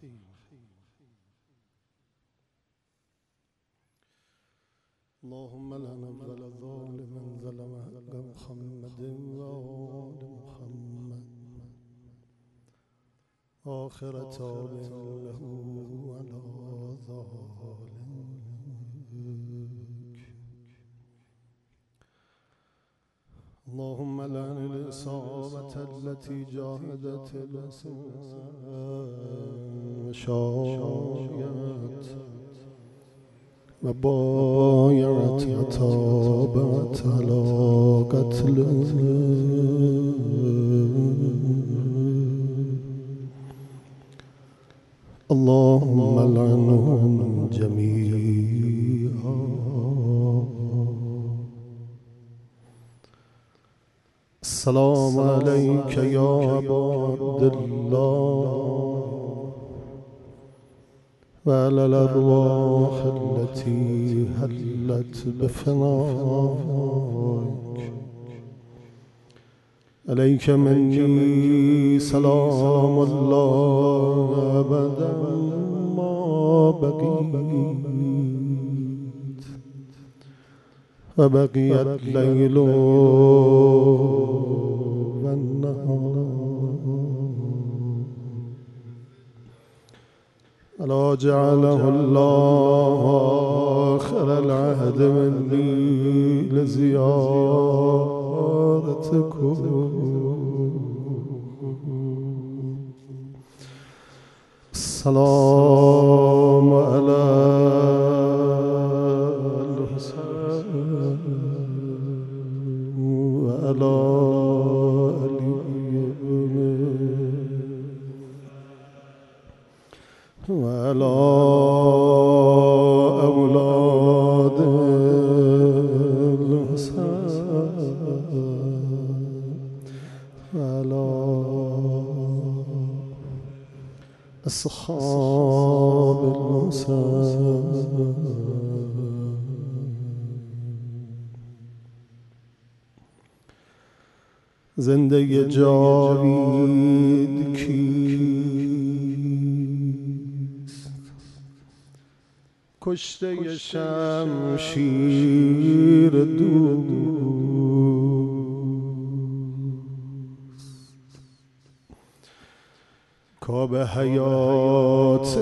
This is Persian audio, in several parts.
اللهم لعن أول ظالم ظلم حق محمد وآل محمد آخر تابع له على ذلك. اللهم لعن الإصابة التي جاهدت وشايت وبايعت وتابعت على قتله. اللهم لعنهم جميعا. السلام عليك يا أبا عبد الله وعلى الأرواح التي هلت بفنائك. عليك مني سلام الله أبدا ما بقيت وبقي الليل والنهار. ألا جعله الله آخر العهد مني لزيارتكم. السلام على الحسين وعلى وعلى أولاد الحسين وعلى أصحاب الحسين. زندگی جاوید کیست؟ کشته شمشیر دوست کآب حیات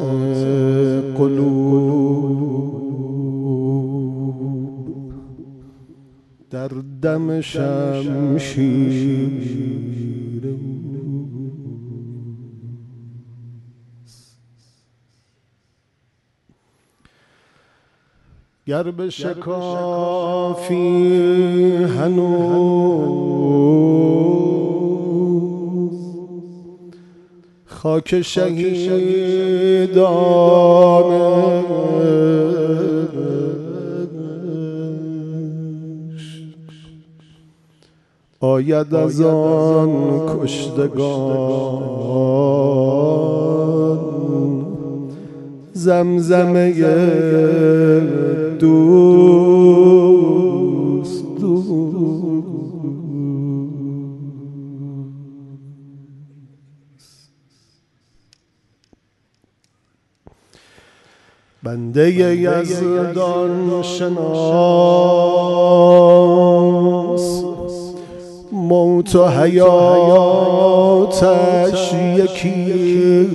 قلوب در دم شمشیر گر بشکافی هنوز خاک شهیدان آید از آن کشتگان زمزمه دوست بنده یزدان شناس موت و حیاتش یکی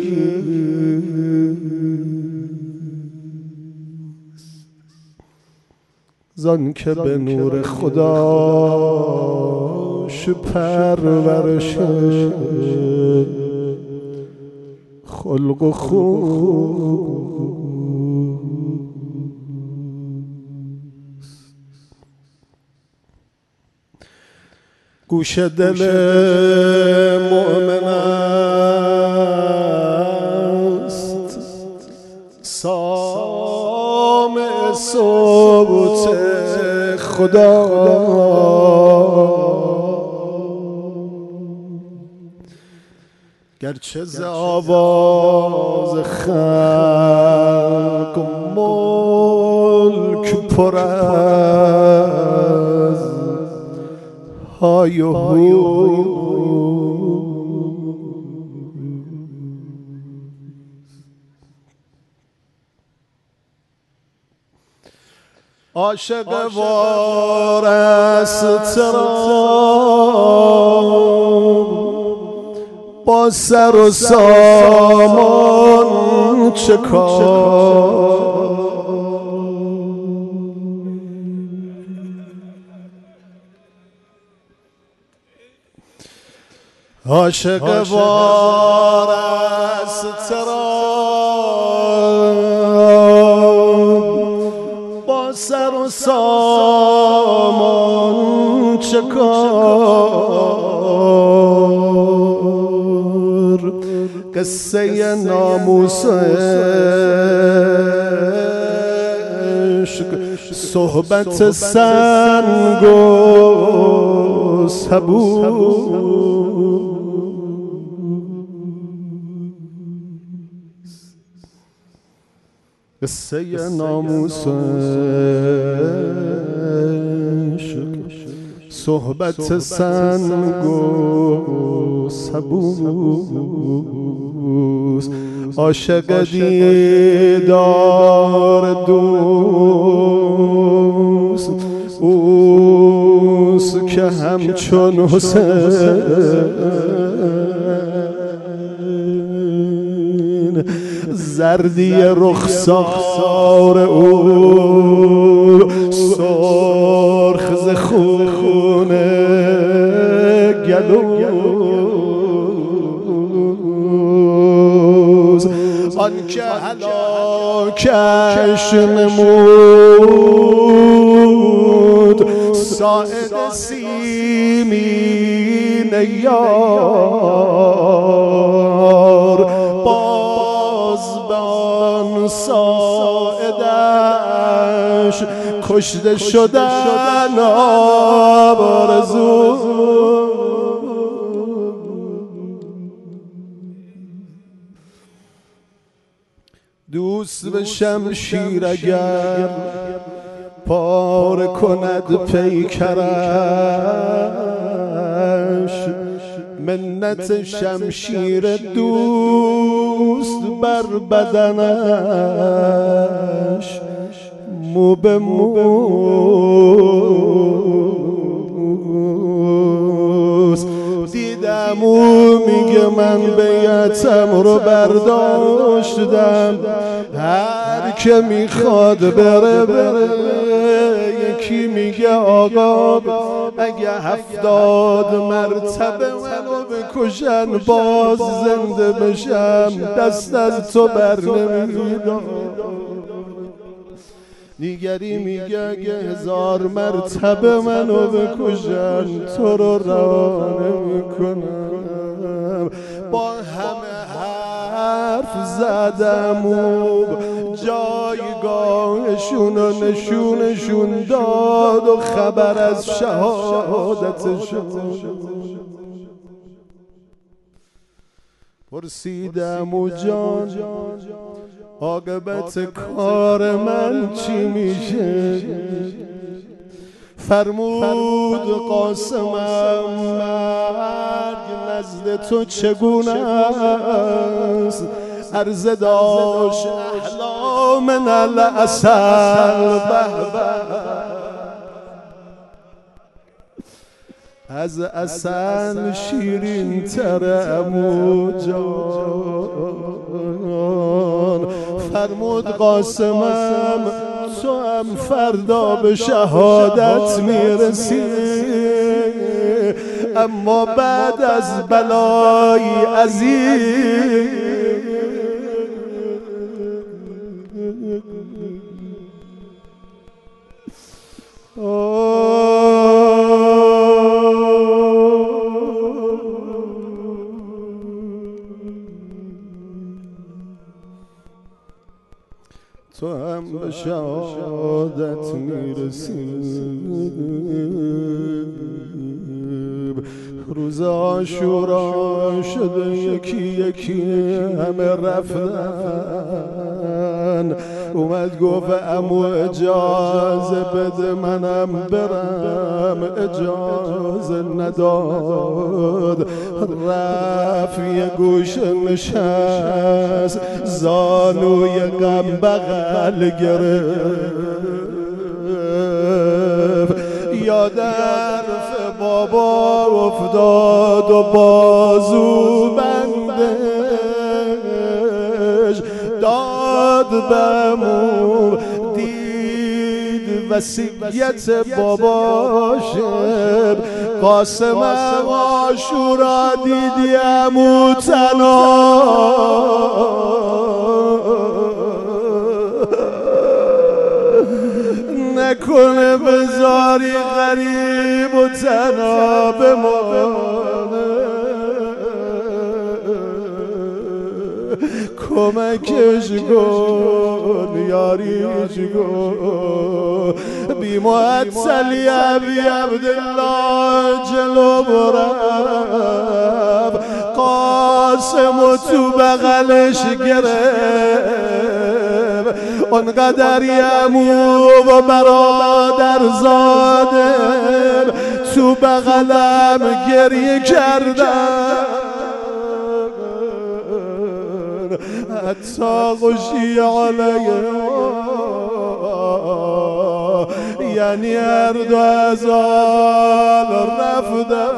زان که به نور خداش پرورش خلق و خو گوش دل مؤمن است سامع صوت خدا گرچه ز آواز خلق ملک پر از های و هو عاشق وارست را با سر و سامان چه کار؟ عاشق وارست را با سر و سامان چه کار؟ قصه ناموس عشق صحبت سنگ و سبو قصه ناموس عشق صحبت سنگ و سبوس عاشق دیدار دوست اوست که همچون حسین زردی رخسار او سرخ ز خون گلوز آن که هلاکش نمود ساعد سیمین یار ساعدش کشته شدن آرزو دوست به شمشیر اگر پاره کند پیکرش منت شمشیر دوست بر بدنش مو به موست دیدم او میگه من بیعتم رو برداشتم هر که میخواد بره یکی میگه آقا اگه 70 مرتبه منو بکشن باز زنده بشم دست از تو بر نمیدارم دیگری میگه اگه 1000 مرتبه منو بکشن تو رو رها نمیکنم با همه حرف زدم و جایگاهشون و نشونشون داد و خبر از شهادتشون پرسیدم و جان عاقبت کار من چی میشه؟ فرمود قاسمم مرگ نزد تو چگونه است؟ عرضه داشت احلا من العسل از عسل شیرین تر عمو جان فرمود قاسمم تو هم فردا به شهادت میرسی اما بعد از بلای عظیم تو هم به شهادت میرسی روز عاشورا شده یکی یکی همه رفتن اومد گفت عمو اجازه بده منم برم اجازه نداد رفت یه گوش نشست زانوی غم بغل گرفت یاد حرف بابا افتاد و بازو بندش داد بمون دید وصیت باباشم قاسم عاشورا دیدیم و نکنه بذاری غریب و تنها بمانه کمکش کن یاریش کن بی معطلی ابی عبدالله جلو برم قاسم و تو بغلش گرم اونقدر یمو و برادر زادم تو بغلم گریه کردم حتی غشی علیه یعنی هر دو از آل رفتم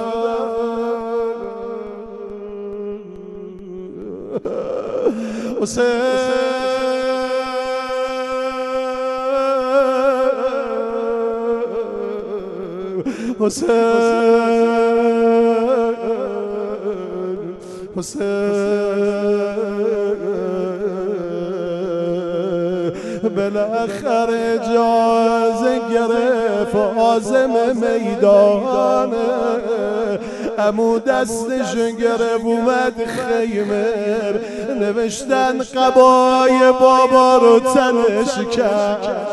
بالاخره اجازه گرفت عازم میدان امو دستشون گرفت اومد خیمه نوشتن قبای بابا رو تنش کرد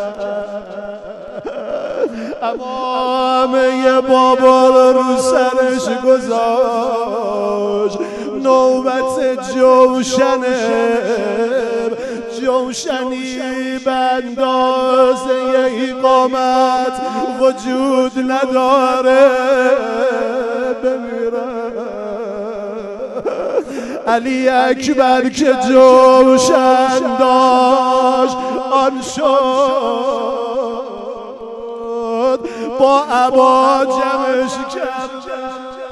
امامه بابا رو سرش گذاشت نوبت جوشنی به اندازه اقامت وجود نداره بمیرم علی اکبر که جوشن داشت آن شد با عبا جمعش کردم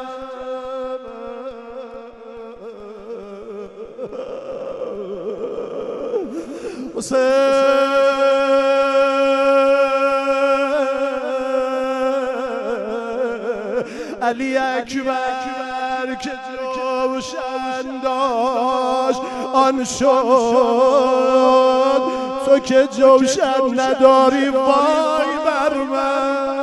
علی اکبر که جوشن داشت آن شد تو که جوشن نداری وای بر من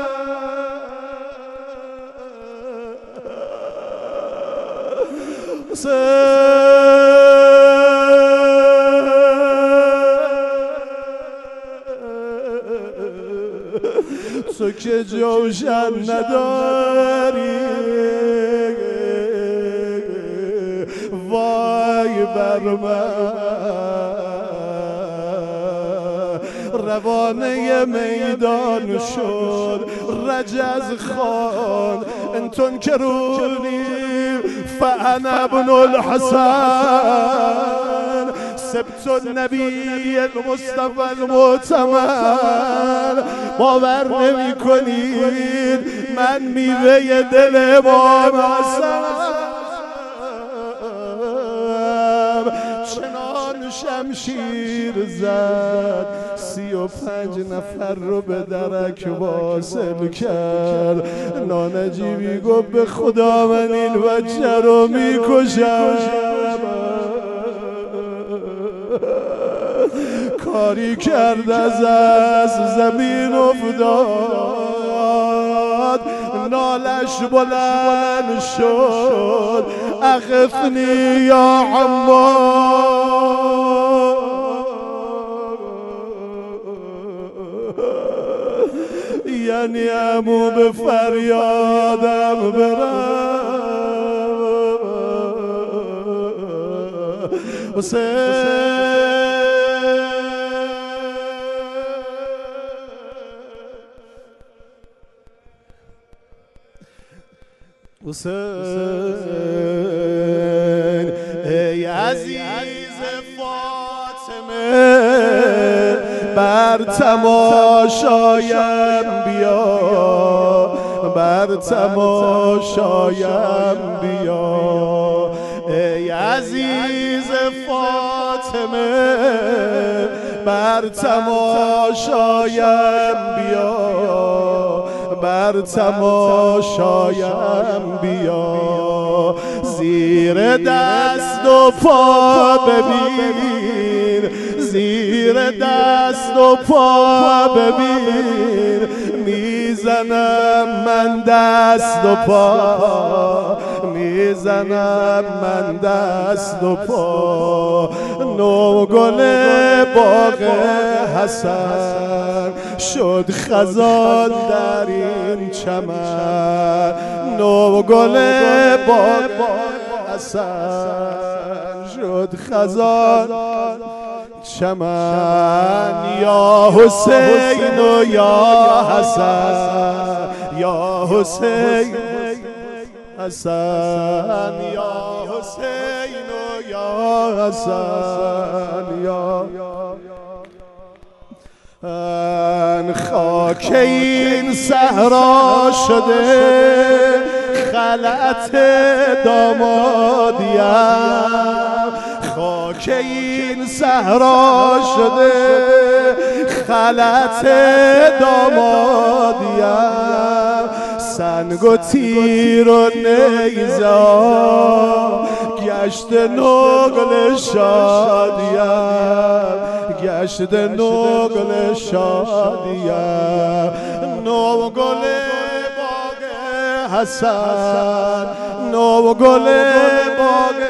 تو که جوشن نداری وای بر من روانه میدان شد رجز خان انتون کرونی فانا ابن الحسن سبت النبی المصطفى المؤتمن باور نمی کنید من میوه دل امام حسن چنان شمشیر زد 35 نفر رو به درک واصل کرد نانجیبی گفت به خدا من این بچه رو میکشم کاری کرد از زمین افتاد نالش بلند شد اغثنی یا عمار یعنی عمو به فریادم برم حسین ای عزیز فاطمه بر تماشایم بیا بر تماشایم بیا ای عزیز فاطمه بر تماشایم بیا بر تماشایم بیا زیر دست و پا ببین زیر دست و پا ببین میزنم من دست و پا میزنم من دست و پا نوگل باغ حسن شد خزان در این چمن نوگل باغ حسن شد خزان چمن یا حسین و یا حسن یا حسین حسن یا حسین و یا حسن یا خاک این صحرا شده خلعت دامادیم خاک این صحرا شده خلعت دامادیم سنگ و تیر و نیزه گشت نقل شادیم گشت نقل شادیم نوگل باغ حسن نوگل باغ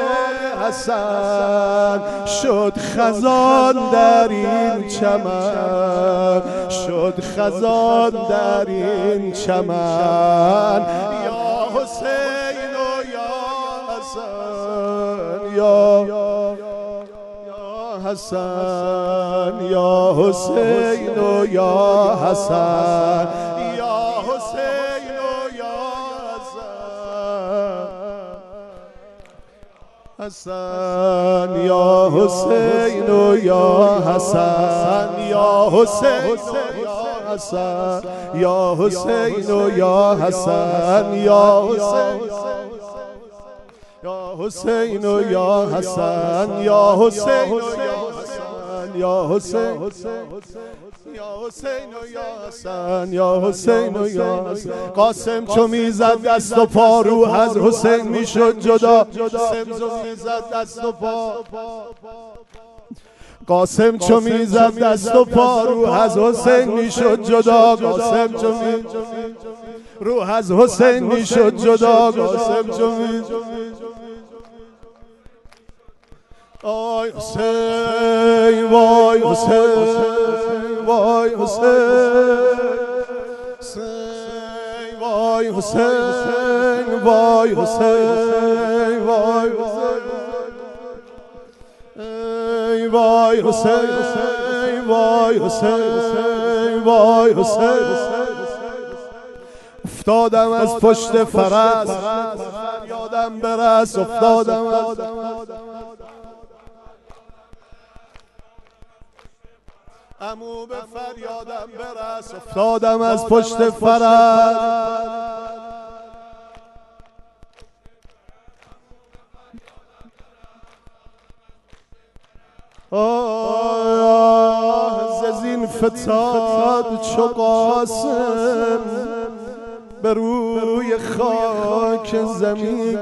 حسن شد خزان در این چمن شد خزان در این چمن یا حسین و یا حسن یا حسن یا حسین و یا حسن یا حسین و یا حسن یا حسین و یا حسن یا حسین یا حسین و یا حسن یا حسین یا حسین و یا حسن یا حسین یا حسین یا حسین و یا حسن یا حسین و یا حسن قاسم چو میزد دست و پا روح از حسین میشد جدا قاسم چو میزد دست و پا قاسم چو میزد دست و پا روح از حسین میشد جدا قاسم چو روح از حسین میشد جدا قاسم چو آی حسین وای حسین وای حسین وای حسین وای حسین وای وای حسین وای حسین وای حسین افتادم از پشت فرس یادم برس افتادم از عمو به فریادم برس افتادم از پشت فرس ز زین فتاد چو قاسم به روی خاک زمین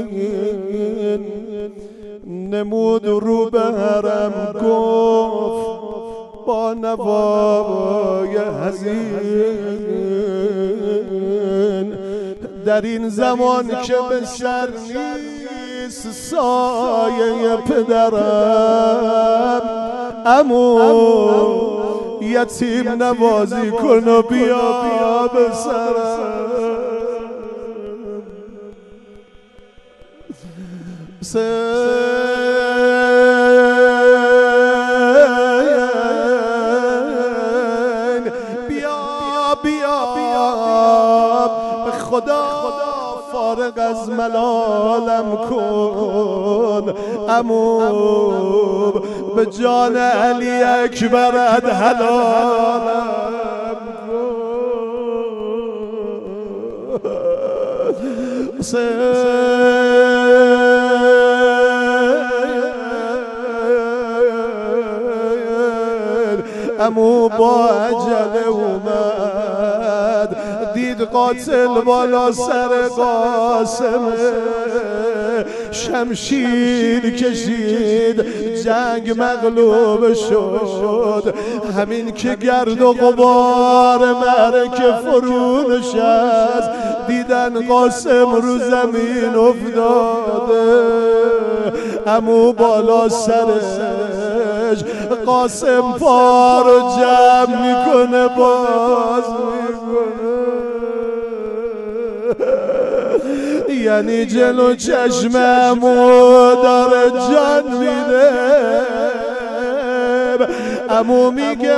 نمود رو به حرم گفت با نوای حزین در این زمان که به سر نیست سایه پدرم عمو یتیم نوازی کن و بیا به سرم به خدا فارغ از ملالم کن عمو به جان علی اکبرت حلالم کن عمو با عجله اومد دید قاتل بالا سر قاسم شمشیر کشید جنگ مغلوب شد همین که گرد و غبار معرکه فرو نشست دیدن قاسم رو زمین افتاده عمو بالا سرش قاسم پا رو جمع میکنه باز میکنه یعنی جلو چشم عمو داره جان میده عمو میگه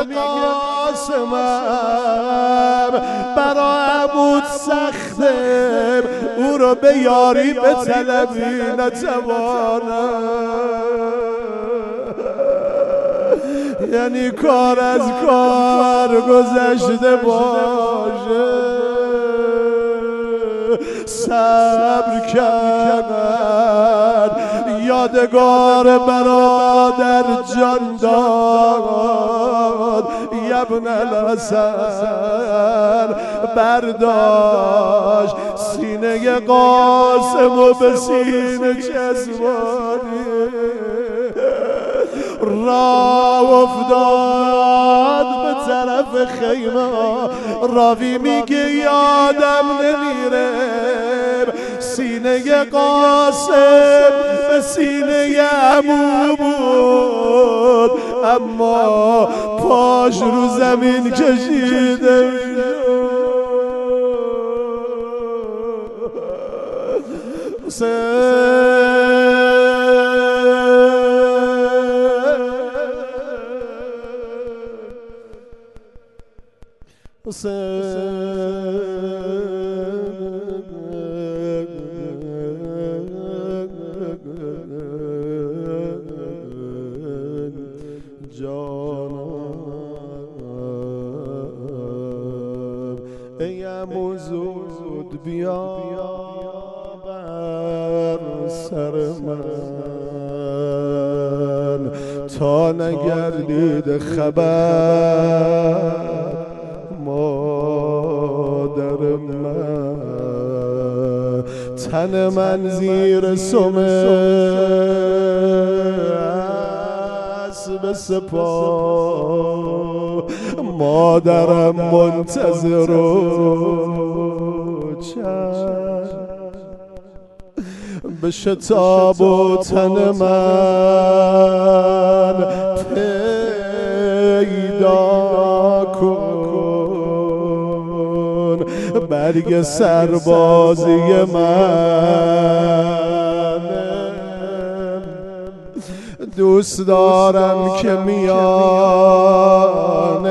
قاسمم برا عمود سخته او رو به یاری به طلبی نتوانم یعنی کار از کار گذشته باشه صبر کرد یادگار برادر جان داد ابن الحسن برداشت سینه قاسم و به سینه چسبانی راه افتاد به طرف خیمه راوی میگه یادم نمیره سینه قاسم به سینه عمو بود اما پاش رو زمین کشیده جانم ای عمو زود بیا بر سر من تا نگردید خبر مادر من تن من زیر سم اسب سپاه مادرم منتظر و چشم به شتاب و تن من پیدا کن برگ سربازی من دوست دارم که میان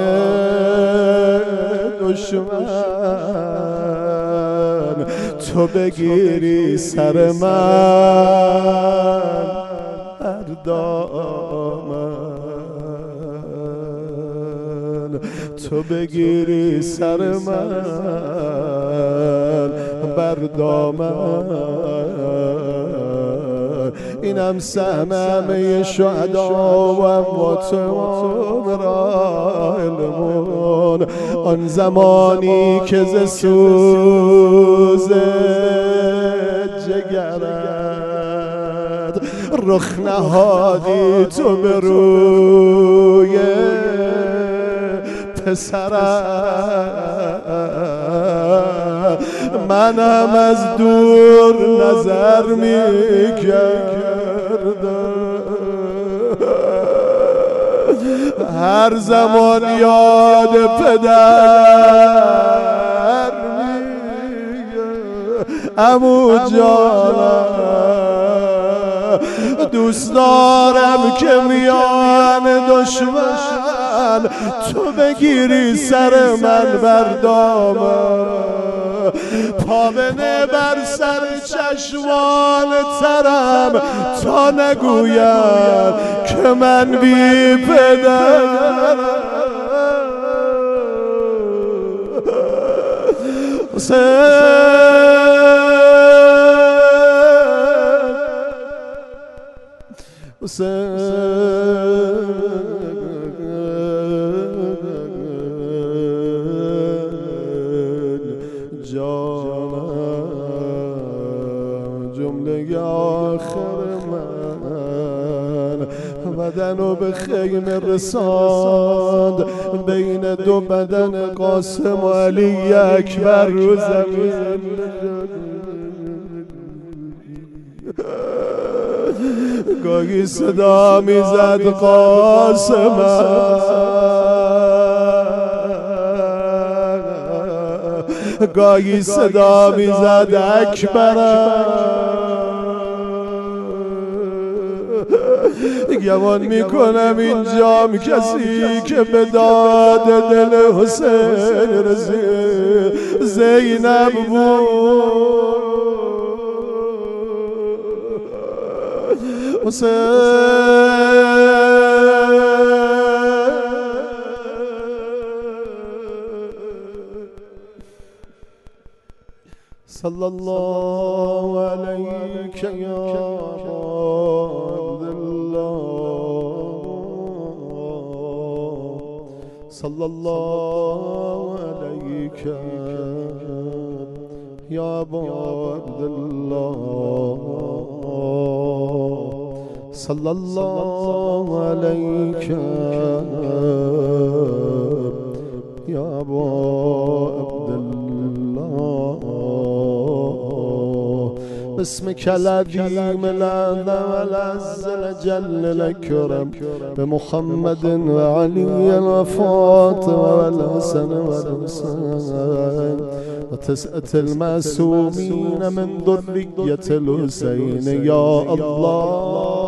دشمن تو بگیری سر من هر دامن تو بگیری سر من بر دامن اینم سهم همه شهدا و اموات علمون آن زمانی که ز سوز جگرت رخ نهادی تو به روی پسرم منم از دور نظر میکردم هر زمان یاد پدر میگم عمو جانم دوست دارم که میان دشمن تو بگیری سر من بر دامن پا بنه بر سر چشمان ترم تا نگویم که من بی پدرم حسین خیمه رساند بین دو بدن قاسم و علی اکبر رو زمین. گاهی صدا میزد قاسم، گاهی صدا میزد اکبر. گمان میکنم اینجام کسی که به داد دل حسین رسید زینب بود. صلى الله عليك يا عبد الله، صلى الله عليك يا أبا عبد الله، صلى الله عليك يا أبا عبد الله. باسمك العظيم الأعلى والعز الجل الأكرم بمحمد وعلي وفاطمة والحسن والحسين وتسعة المعصومين من ذرية الحسين يا الله.